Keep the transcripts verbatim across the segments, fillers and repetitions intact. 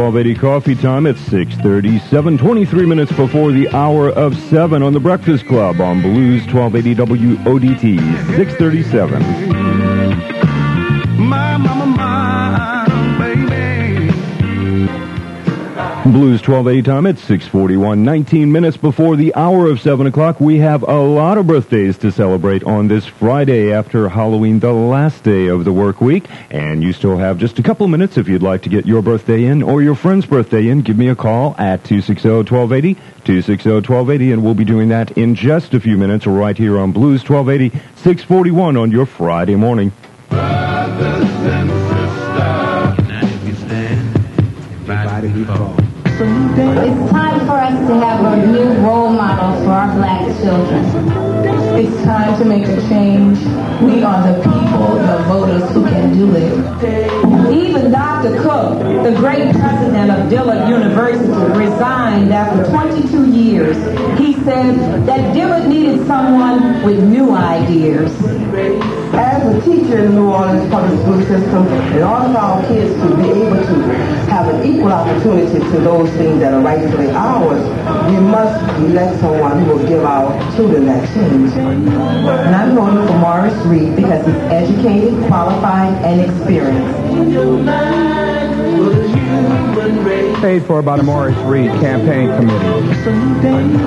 twelve eighty Coffee Time at six thirty-seven, twenty-three minutes before the hour of seven on the Breakfast Club on Blues twelve eighty W O D T, six thirty-seven. My mama, my baby. Blues twelve eighty time at six forty-one, nineteen minutes before the hour of seven o'clock. We have a lot of birthdays to celebrate on this Friday after Halloween, the last day of the work week. And you still have just a couple minutes if you'd like to get your birthday in or your friend's birthday in. Give me a call at two six zero, one two eight zero, two six zero, one two eight zero, and we'll be doing that in just a few minutes right here on Blues twelve eighty, six forty-one on your Friday morning. Brothers and sisters. Now if you stand, everybody be fall. It's time for us to have a new role model for our black children. It's time to make a change. We are the people, the voters who can do it. Even Doctor Cook, the great president of Dillard University, resigned after twenty-two years. He said that Dillard needed someone with new ideas. As a teacher in the New Orleans public school system, in order for our kids to be able to have an equal opportunity to those things that are rightfully ours, we must elect someone who will give our children that change. And I'm voting for Morris Reed because he's educated, qualified, and experienced. Paid for by the Morris Reed Campaign Committee.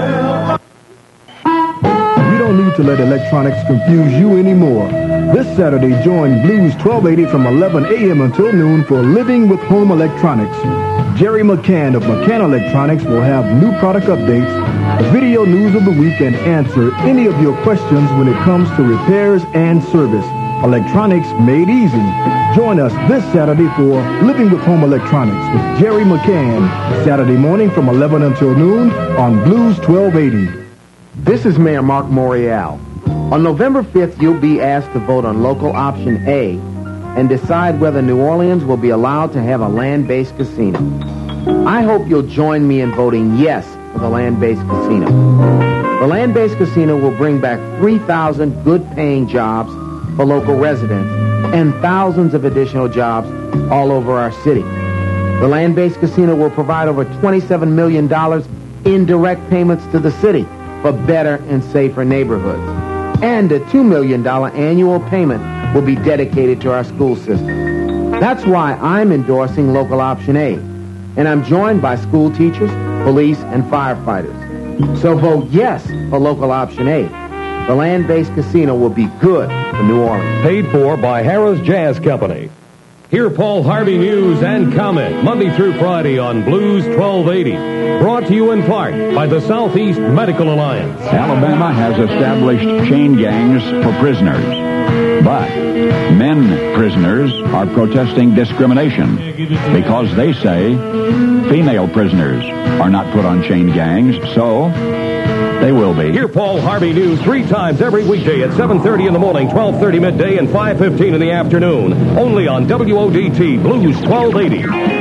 You don't need to let electronics confuse you anymore. This Saturday, join Blues twelve eighty from eleven a.m. until noon for Living with Home Electronics. Jerry McCann of McCann Electronics will have new product updates, the video news of the week, and answer any of your questions when it comes to repairs and service. Electronics made easy. Join us this Saturday for Living with Home Electronics with Jerry McCann, Saturday morning from eleven until noon on Blues twelve eighty. This is Mayor Mark Morial. On November fifth, you'll be asked to vote on local option A and decide whether New Orleans will be allowed to have a land-based casino. I hope you'll join me in voting yes for the land-based casino. The land-based casino will bring back three thousand good-paying jobs for local residents and thousands of additional jobs all over our city. The land-based casino will provide over twenty-seven million dollars in direct payments to the city for better and safer neighborhoods. And a two million dollars annual payment will be dedicated to our school system. That's why I'm endorsing local option A. And I'm joined by school teachers, police, and firefighters. So vote yes for local option A. The land-based casino will be good for New Orleans. Paid for by Harrah's Jazz Company. Hear Paul Harvey news and comment Monday through Friday on Blues twelve eighty. Brought to you in part by the Southeast Medical Alliance. Alabama has established chain gangs for prisoners. But men prisoners are protesting discrimination because they say female prisoners are not put on chain gangs, so they will be. Hear Paul Harvey news three times every weekday at seven thirty in the morning, twelve thirty midday, and five fifteen in the afternoon. Only on W O D T Blues twelve eighty.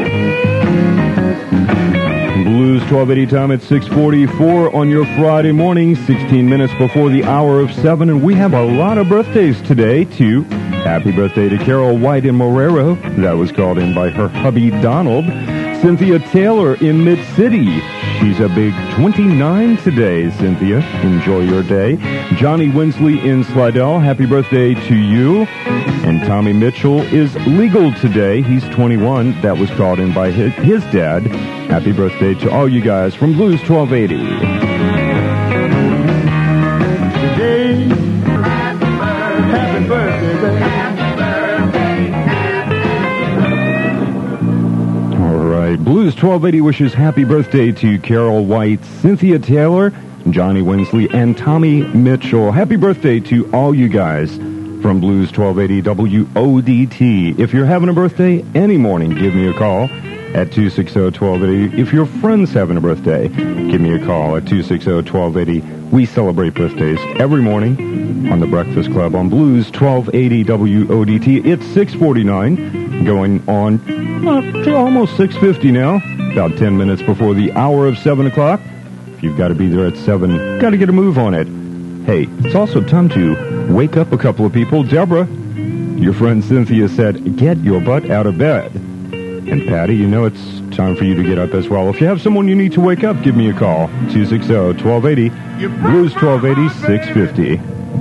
Blues twelve eighty time at six forty-four on your Friday morning, sixteen minutes before the hour of seven. And we have a lot of birthdays today, too. Happy birthday to Carol White in Marrero. That was called in by her hubby, Donald. Cynthia Taylor in Mid-City. She's a big twenty-nine today, Cynthia. Enjoy your day. Johnny Winsley in Slidell. Happy birthday to you. And Tommy Mitchell is legal today. He's twenty-one. That was called in by his, his dad. Happy birthday to all you guys from Blues twelve eighty. Today, happy birthday, baby. Blues twelve eighty wishes happy birthday to Carol White, Cynthia Taylor, Johnny Winsley, and Tommy Mitchell. Happy birthday to all you guys from Blues twelve eighty W O D T. If you're having a birthday any morning, give me a call at two six zero, one two eight zero. If your friend's having a birthday, give me a call at two six zero, one two eight zero. We celebrate birthdays every morning on the Breakfast Club on Blues twelve eighty W O D T. It's six forty-nine, going on uh, to almost six fifty now, about ten minutes before the hour of seven o'clock. If you've got to be there at seven, got to get a move on it. Hey, it's also time to wake up a couple of people. Deborah, your friend Cynthia said, get your butt out of bed. And Patty, you know it's time for you to get up as well. If you have someone you need to wake up, give me a call. two six zero, one two eight zero. Blues twelve eighty, six fifty.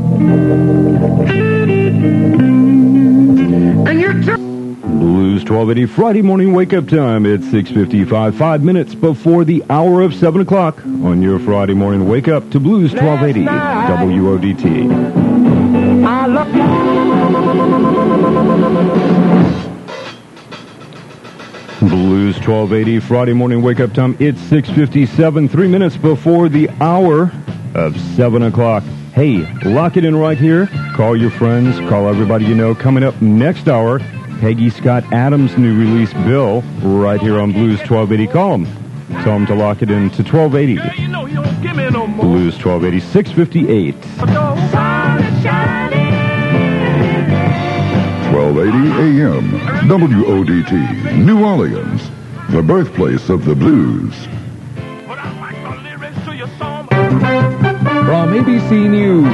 And you're t- Blues twelve eighty Friday morning wake-up time at six fifty-five, five minutes before the hour of seven o'clock on your Friday morning wake-up to Blues twelve eighty W O D T. I love Blues twelve eighty Friday morning wake-up time. It's six fifty-seven, three minutes before the hour of seven o'clock. Hey, lock it in right here. Call your friends. Call everybody you know. Coming up next hour, Peggy Scott Adams' new release, Bill, right here on Blues twelve eighty. Call him. Tell him to lock it in to twelve eighty. you know you don't give me no more. Blues twelve eighty, six fifty-eight. twelve eighty A M, W O D T, New Orleans, the birthplace of the blues. From A B C News,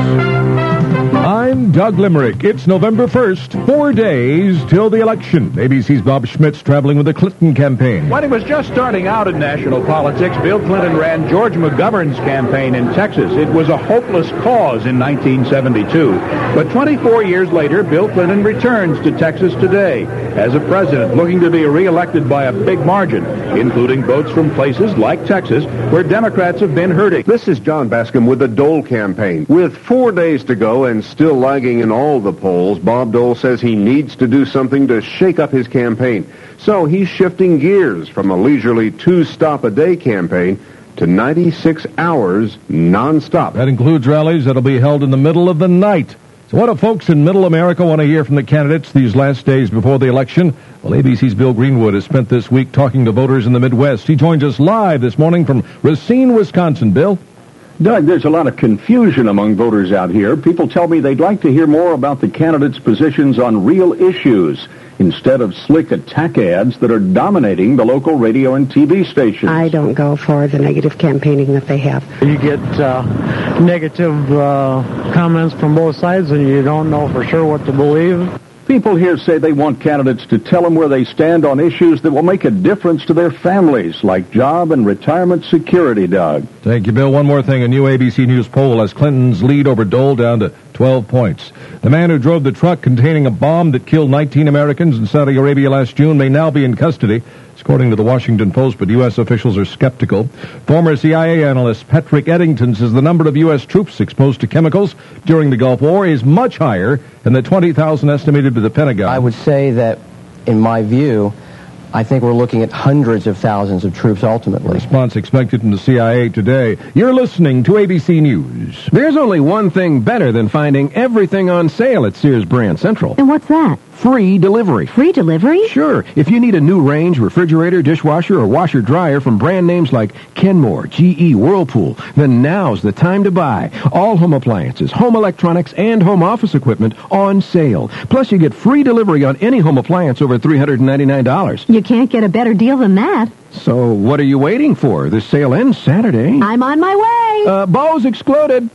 I'm Doug Limerick. It's November first, four days till the election. A B C's Bob Schmitz traveling with the Clinton campaign. When he was just starting out in national politics, Bill Clinton ran George McGovern's campaign in Texas. It was a hopeless cause in nineteen seventy-two. But twenty-four years later, Bill Clinton returns to Texas today as a president looking to be reelected by a big margin, including votes from places like Texas, where Democrats have been hurting. This is John Bascom with the Dole campaign. With four days to go and still lagging in all the polls, Bob Dole says he needs to do something to shake up his campaign. So he's shifting gears from a leisurely two-stop-a-day campaign to ninety-six hours nonstop. That includes rallies that'll be held in the middle of the night. So what do folks in Middle America want to hear from the candidates these last days before the election? Well, A B C's Bill Greenwood has spent this week talking to voters in the Midwest. He joins us live this morning from Racine, Wisconsin. Bill? Doug, there's a lot of confusion among voters out here. People tell me they'd like to hear more about the candidates' positions on real issues instead of slick attack ads that are dominating the local radio and T V stations. I don't go for the negative campaigning that they have. You get uh, negative uh, comments from both sides and you don't know for sure what to believe. People here say they want candidates to tell them where they stand on issues that will make a difference to their families, like job and retirement security, Doug. Thank you, Bill. One more thing. A new A B C News poll has Clinton's lead over Dole down to twelve points. The man who drove the truck containing a bomb that killed nineteen Americans in Saudi Arabia last June may now be in custody, according to the Washington Post, but U S officials are skeptical. Former C I A analyst Patrick Eddington says the number of U S troops exposed to chemicals during the Gulf War is much higher than the twenty thousand estimated by the Pentagon. I would say that, in my view, I think we're looking at hundreds of thousands of troops ultimately. Response expected from the C I A today. You're listening to A B C News. There's only one thing better than finding everything on sale at Sears Brand Central. And what's that? Free delivery. Free delivery? Sure. If you need a new range, refrigerator, dishwasher, or washer-dryer from brand names like Kenmore, G E, Whirlpool, then now's the time to buy. All home appliances, home electronics, and home office equipment on sale. Plus, you get free delivery on any home appliance over three hundred ninety-nine dollars. You can't get a better deal than that. So what are you waiting for? This sale ends Saturday. I'm on my way. Uh, Bo's excluded.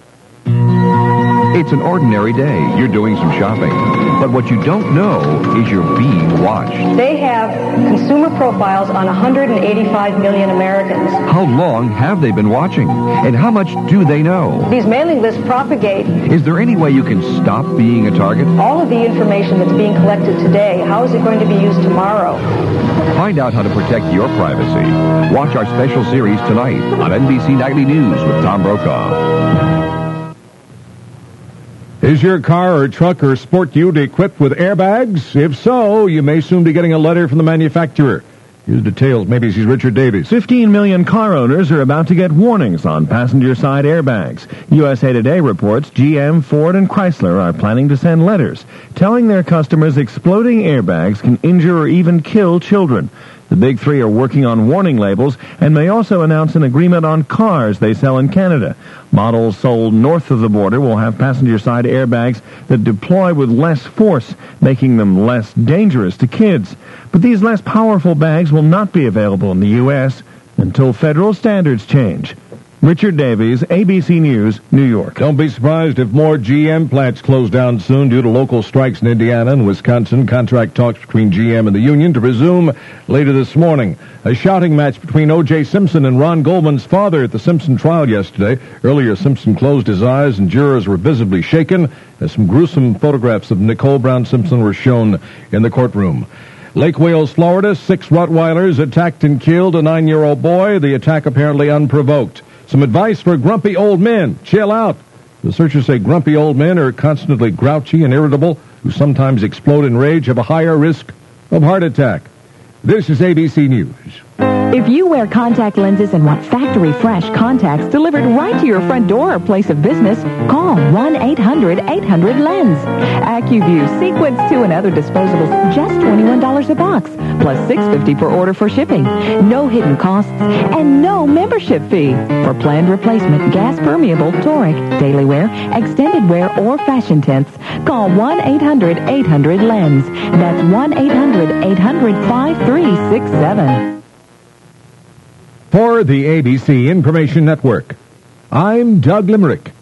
It's an ordinary day. You're doing some shopping. But what you don't know is you're being watched. They have consumer profiles on one hundred eighty-five million Americans. How long have they been watching? And how much do they know? These mailing lists propagate. Is there any way you can stop being a target? All of the information that's being collected today, how is it going to be used tomorrow? Find out how to protect your privacy. Watch our special series tonight on N B C Nightly News with Tom Brokaw. Is your car or truck or sport ute equipped with airbags? If so, you may soon be getting a letter from the manufacturer. Here's details. Maybe she's Richard Davies. fifteen million car owners are about to get warnings on passenger side airbags. U S A Today reports G M, Ford, and Chrysler are planning to send letters telling their customers exploding airbags can injure or even kill children. The big three are working on warning labels and may also announce an agreement on cars they sell in Canada. Models sold north of the border will have passenger-side airbags that deploy with less force, making them less dangerous to kids. But these less powerful bags will not be available in the U S until federal standards change. Richard Davies, A B C News, New York. Don't be surprised if more G M plants close down soon due to local strikes in Indiana and Wisconsin. Contract talks between G M and the union to resume later this morning. A shouting match between O J. Simpson and Ron Goldman's father at the Simpson trial yesterday. Earlier, Simpson closed his eyes and jurors were visibly shaken as some gruesome photographs of Nicole Brown Simpson were shown in the courtroom. Lake Wales, Florida, six Rottweilers attacked and killed a nine-year-old boy. The attack apparently unprovoked. Some advice for grumpy old men. Chill out. The searchers say grumpy old men are constantly grouchy and irritable, who sometimes explode in rage, have a higher risk of heart attack. This is A B C News. If you wear contact lenses and want factory-fresh contacts delivered right to your front door or place of business, call one eight hundred eight hundred lens. AccuView, Sequence two, and other disposables, just twenty-one dollars a box, plus six dollars and fifty cents per order for shipping. No hidden costs, and no membership fee. For planned replacement, gas-permeable, toric, daily wear, extended wear, or fashion tints, call one eight hundred eight hundred lens. That's one eight hundred eight hundred five three six seven. For the A B C Information Network, I'm Doug Limerick.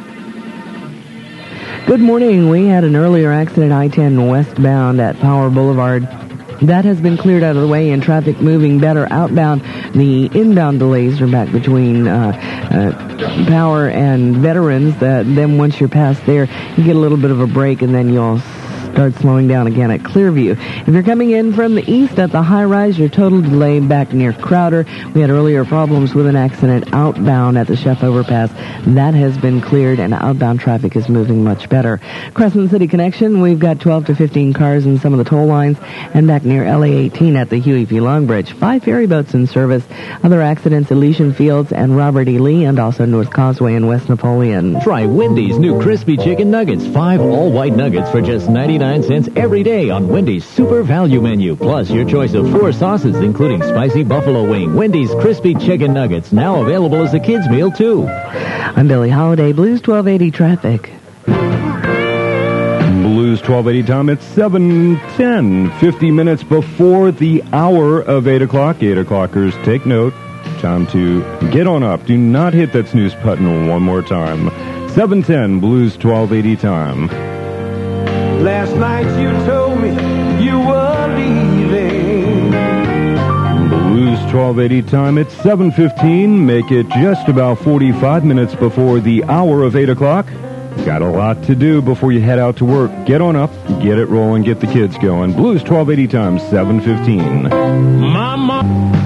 Good morning. We had an earlier accident, I ten westbound at Power Boulevard. That has been cleared out of the way and traffic moving better outbound. The inbound delays are back between uh, uh, Power and Veterans. Uh, then once you're past there, you get a little bit of a break and then you'll start slowing down again at Clearview. If you're coming in from the east at the high-rise, your total delay back near Crowder. We had earlier problems with an accident outbound at the Chef Overpass. That has been cleared, and outbound traffic is moving much better. Crescent City Connection, we've got twelve to fifteen cars in some of the toll lines, and back near L A eighteen at the Huey P. Long Bridge. Five ferry boats in service. Other accidents, Elysian Fields and Robert E. Lee, and also North Causeway and West Napoleon. Try Wendy's new crispy chicken nuggets. Five all-white nuggets for just ninety-nine cents every day on Wendy's Super Value Menu. Plus your choice of four sauces, including spicy buffalo wing. Wendy's crispy chicken nuggets, now available as a kid's meal, too. I'm Billie Holiday, Blues twelve eighty traffic. Blues twelve eighty time. It's seven ten, fifty minutes before the hour of eight o'clock. eight o'clockers, take note. Time to get on up. Do not hit that snooze button one more time. seven ten, Blues twelve eighty time. Last night you told me you were leaving. Blues twelve eighty time. It's seven fifteen. Make it just about forty-five minutes before the hour of eight o'clock. Got a lot to do before you head out to work. Get on up, get it rolling, get the kids going. Blues twelve eighty time, seven fifteen. Mama.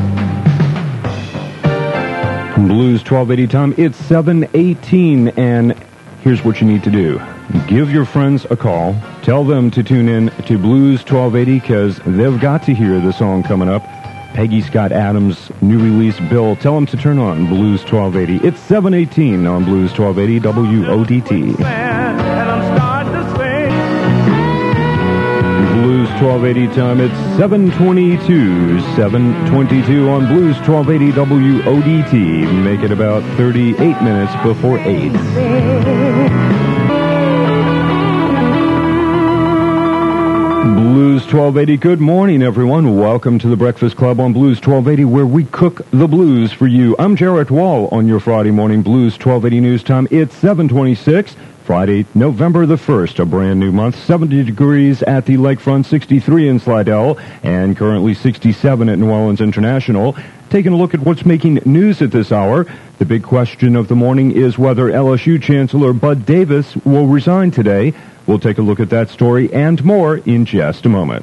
Blues twelve eighty time. It's seven eighteen, and here's what you need to do. Give your friends a call. Tell them to tune in to Blues twelve eighty because they've got to hear the song coming up. Peggy Scott Adams' new release, Bill. Tell them to turn on Blues twelve eighty. It's seven eighteen on Blues twelve eighty W O D T. Blues twelve eighty time. It's seven twenty-two. seven twenty-two on Blues twelve eighty W O D T. Make it about thirty-eight minutes before eight. Blues twelve eighty. Good morning, everyone. Welcome to the Breakfast Club on Blues twelve eighty, where we cook the blues for you. I'm Jarrett Wall on your Friday morning Blues twelve eighty news time. It's seven twenty-six, Friday, November the first, a brand new month. seventy degrees at the lakefront, sixty-three in Slidell, and currently sixty-seven at New Orleans International. Taking a look at what's making news at this hour. The big question of the morning is whether L S U Chancellor Bud Davis will resign today. We'll take a look at that story and more in just a moment.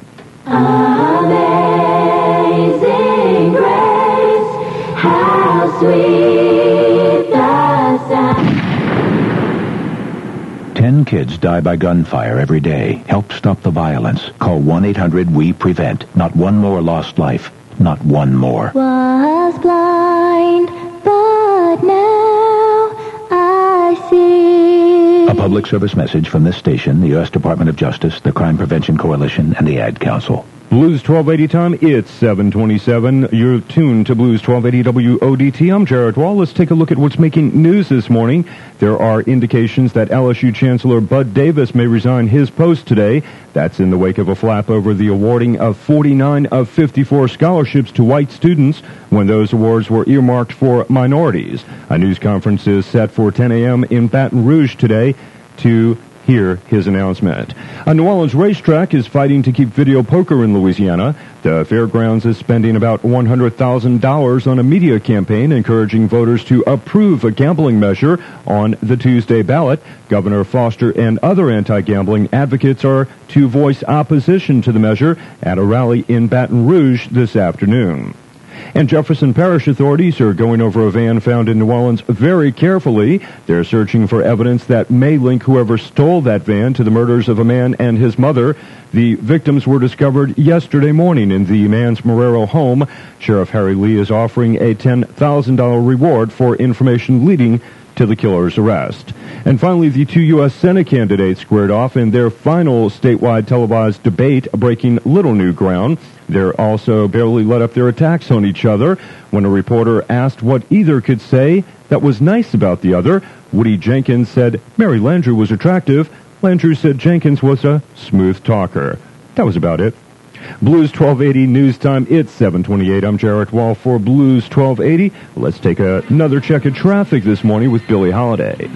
Amazing grace, how sweet the sound. Ten kids die by gunfire every day. Help stop the violence. Call one eight hundred we prevent. Not one more lost life. Not one more. Was blind, but now I see. A public service message from this station, the U S Department of Justice, the Crime Prevention Coalition, and the Ad Council. Blues twelve eighty time, it's seven twenty-seven. You're tuned to Blues twelve eighty W O D T. I'm Jared Wall. Let's take a look at what's making news this morning. There are indications that L S U Chancellor Bud Davis may resign his post today. That's in the wake of a flap over the awarding of forty-nine of fifty-four scholarships to white students when those awards were earmarked for minorities. A news conference is set for ten a.m. in Baton Rouge today to hear his announcement. A New Orleans racetrack is fighting to keep video poker in Louisiana. The fairgrounds is spending about one hundred thousand dollars on a media campaign encouraging voters to approve a gambling measure on the Tuesday ballot. Governor Foster and other anti-gambling advocates are to voice opposition to the measure at a rally in Baton Rouge this afternoon. And Jefferson Parish authorities are going over a van found in New Orleans very carefully. They're searching for evidence that may link whoever stole that van to the murders of a man and his mother. The victims were discovered yesterday morning in the man's Marrero home. Sheriff Harry Lee is offering a ten thousand dollars reward for information leading to the killer's arrest. And finally, the two U S Senate candidates squared off in their final statewide televised debate, breaking little new ground. They're also barely let up their attacks on each other. When a reporter asked what either could say that was nice about the other, Woody Jenkins said Mary Landrieu was attractive. Landrieu said Jenkins was a smooth talker. That was about it. Blues twelve eighty news time, it's seven twenty-eight. I'm Jarrett Wall for Blues twelve eighty. Let's take a, another check of traffic this morning with Billy Holiday.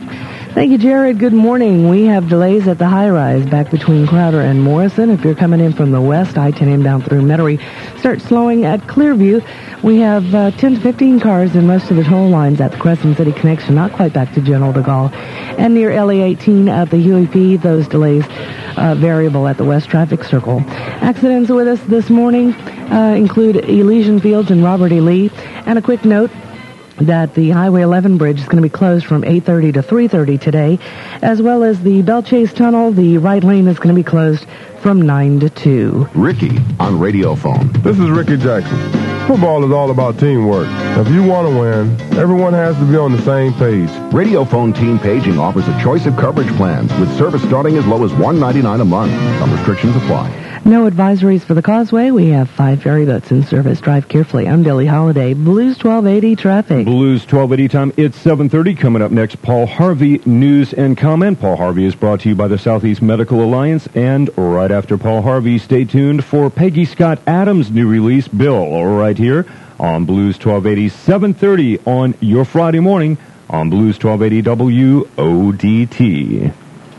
Thank you, Jared. Good morning. We have delays at the high-rise back between Crowder and Morrison. If you're coming in from the west, I ten inbound through Metairie, start slowing at Clearview. We have uh, ten to fifteen cars in most of the toll lines at the Crescent City Connection, not quite back to General de Gaulle. And near L E eighteen at the Huey P, those delays uh, variable at the West Traffic Circle. Accidents with us this morning uh, include Elysian Fields and Robert E. Lee. And a quick note that the Highway eleven bridge is going to be closed from eight thirty to three thirty today, as well as the Bell Chase Tunnel. The right lane is going to be closed from nine to two. Ricky on Radio Phone. This is Ricky Jackson. Football is all about teamwork. If you want to win, everyone has to be on the same page. Radio Phone Team Paging offers a choice of coverage plans with service starting as low as one hundred ninety-nine dollars a month. Some restrictions apply. No advisories for the Causeway. We have five ferry boats in service. Drive carefully. I'm Billy Holiday. Blues twelve eighty traffic. Blues twelve eighty time. It's seven thirty. Coming up next, Paul Harvey, news and comment. Paul Harvey is brought to you by the Southeast Medical Alliance. And right after Paul Harvey, stay tuned for Peggy Scott Adams' new release, Bill, right here on Blues twelve eighty, seven thirty on your Friday morning on Blues twelve eighty W O D T.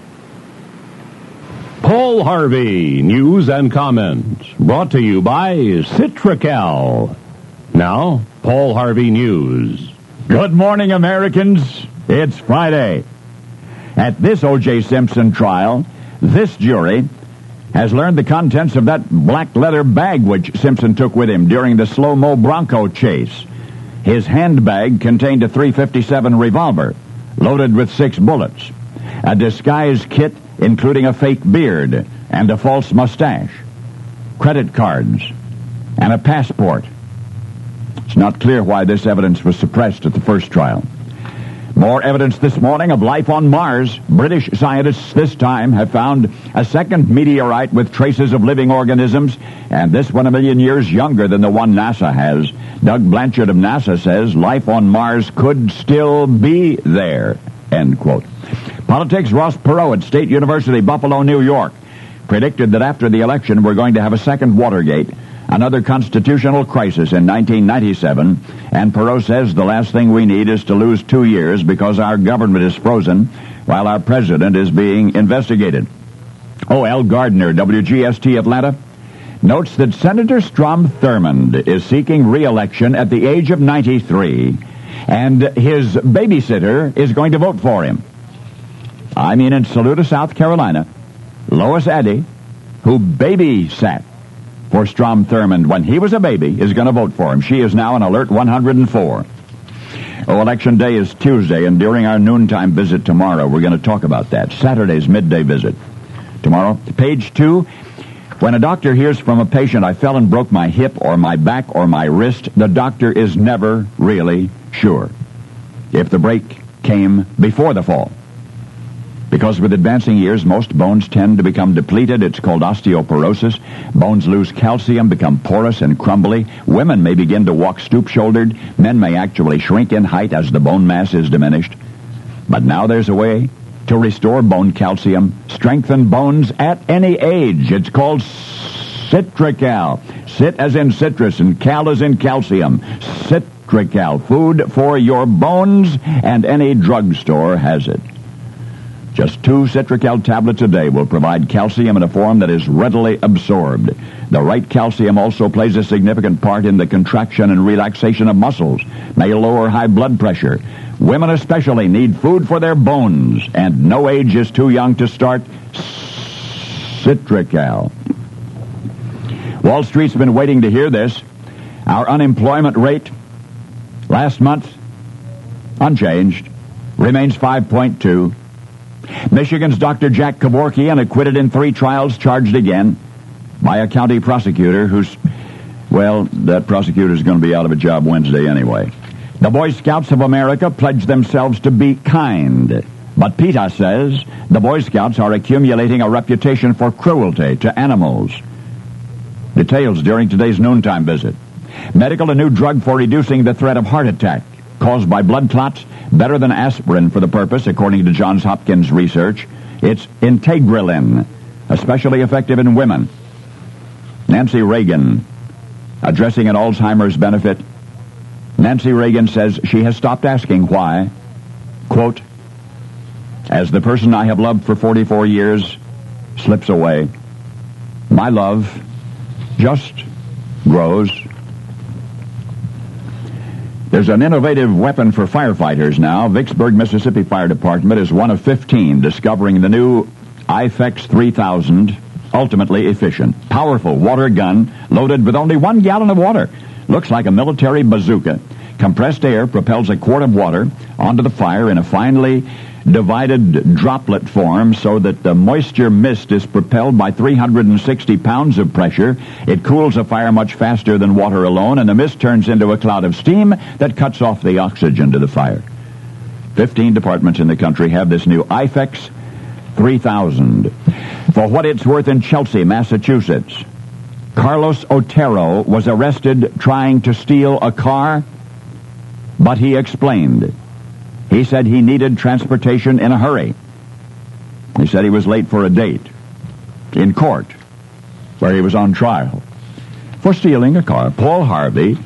Paul Harvey, news and comment, brought to you by Citracal. Now, Paul Harvey News. Good morning, Americans. It's Friday. At this O J. Simpson trial, this jury has learned the contents of that black leather bag which Simpson took with him during the slow-mo Bronco chase. His handbag contained a three fifty-seven revolver, loaded with six bullets, a disguise kit including a fake beard and a false mustache, credit cards, and a passport. It's not clear why this evidence was suppressed at the first trial. More evidence this morning of life on Mars. British scientists this time have found a second meteorite with traces of living organisms, and this one a million years younger than the one NASA has. Doug Blanchard of NASA says life on Mars could still be there, end quote. Politics. Ross Perot at State University, Buffalo, New York, predicted that after the election we're going to have a second Watergate, another constitutional crisis in nineteen ninety-seven, and Perot says the last thing we need is to lose two years because our government is frozen while our president is being investigated. Oh, Al Gardner, W G S T Atlanta, notes that Senator Strom Thurmond is seeking re-election at the age of ninety-three, and his babysitter is going to vote for him. I mean, in Saluda, South Carolina, Lois Eddy, who babysat for Strom Thurmond when he was a baby, is going to vote for him. She is now an alert one hundred four. Oh, Election Day is Tuesday, and during our noontime visit tomorrow, we're going to talk about that. Saturday's midday visit. Tomorrow, page two, when a doctor hears from a patient, I fell and broke my hip or my back or my wrist, the doctor is never really sure if the break came before the fall. Because with advancing years, most bones tend to become depleted. It's called osteoporosis. Bones lose calcium, become porous and crumbly. Women may begin to walk stoop-shouldered. Men may actually shrink in height as the bone mass is diminished. But now there's a way to restore bone calcium, strengthen bones at any age. It's called Citracal. Cit as in citrus and cal as in calcium. Citracal, food for your bones, and any drugstore has it. Just two Citracal tablets a day will provide calcium in a form that is readily absorbed. The right calcium also plays a significant part in the contraction and relaxation of muscles, may lower high blood pressure. Women especially need food for their bones, and no age is too young to start Citracal. Wall Street's been waiting to hear this. Our unemployment rate last month, unchanged, remains five point two. Michigan's Doctor Jack Kevorkian acquitted in three trials, charged again by a county prosecutor who's, well, that prosecutor's going to be out of a job Wednesday anyway. The Boy Scouts of America pledged themselves to be kind, but PETA says the Boy Scouts are accumulating a reputation for cruelty to animals. Details during today's noontime visit. Medical, a new drug for reducing the threat of heart attack caused by blood clots, better than aspirin for the purpose, according to Johns Hopkins research. It's Integralin, especially effective in women. Nancy Reagan, addressing an Alzheimer's benefit. Nancy Reagan says she has stopped asking why. Quote, as the person I have loved for forty-four years slips away, my love just grows. There's an innovative weapon for firefighters now. Vicksburg, Mississippi Fire Department is one of fifteen discovering the new I FEX three thousand, ultimately efficient. Powerful water gun loaded with only one gallon of water. Looks like a military bazooka. Compressed air propels a quart of water onto the fire in a finely divided droplet form so that the moisture mist is propelled by three hundred sixty pounds of pressure. It cools a fire much faster than water alone, and the mist turns into a cloud of steam that cuts off the oxygen to the fire. Fifteen departments in the country have this new I FEX three thousand. For what it's worth, in Chelsea, Massachusetts, Carlos Otero was arrested trying to steal a car, but he explained. He said he needed transportation in a hurry. He said he was late for a date in court where he was on trial for stealing a car. Paul Harvey,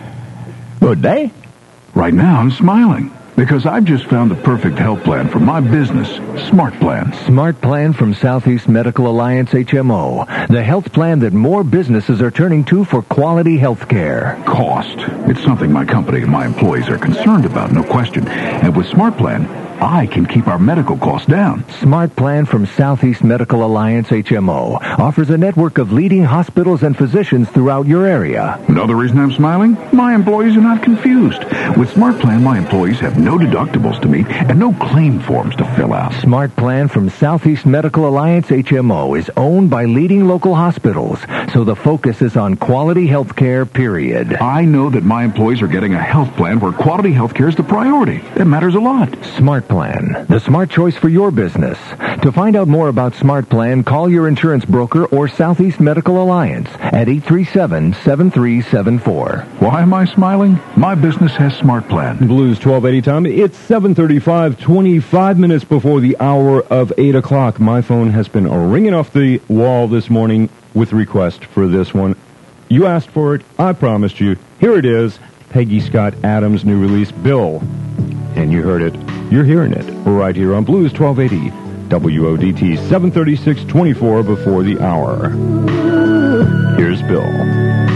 good day. Right now I'm smiling because I've just found the perfect health plan for my business, Smart Plan. Smart Plan from Southeast Medical Alliance H M O, the health plan that more businesses are turning to for quality health care. Cost. It's something my company and my employees are concerned about, no question. And with Smart Plan, I can keep our medical costs down. Smart Plan from Southeast Medical Alliance H M O offers a network of leading hospitals and physicians throughout your area. Another reason I'm smiling? My employees are not confused. With Smart Plan, my employees have no deductibles to meet and no claim forms to fill out. Smart Plan from Southeast Medical Alliance H M O is owned by leading local hospitals, so the focus is on quality health care, period. I know that my employees are getting a health plan where quality health care is the priority. That matters a lot. Smart Plan, the smart choice for your business. To find out more about Smart Plan, call your insurance broker or Southeast Medical Alliance at eight three seven, seven three seven four. Why am I smiling? My business has Smart Plan. Blues twelve eighty time. It's seven thirty-five, twenty-five minutes before the hour of eight o'clock. My phone has been ringing off the wall this morning with request for this one. You asked for it. I promised you. Here it is. Peggy Scott Adams' new release, Bill. And you heard it. You're hearing it right here on Blues twelve eighty, W O D T, seven thirty-six twenty-four before the hour. Here's Bill.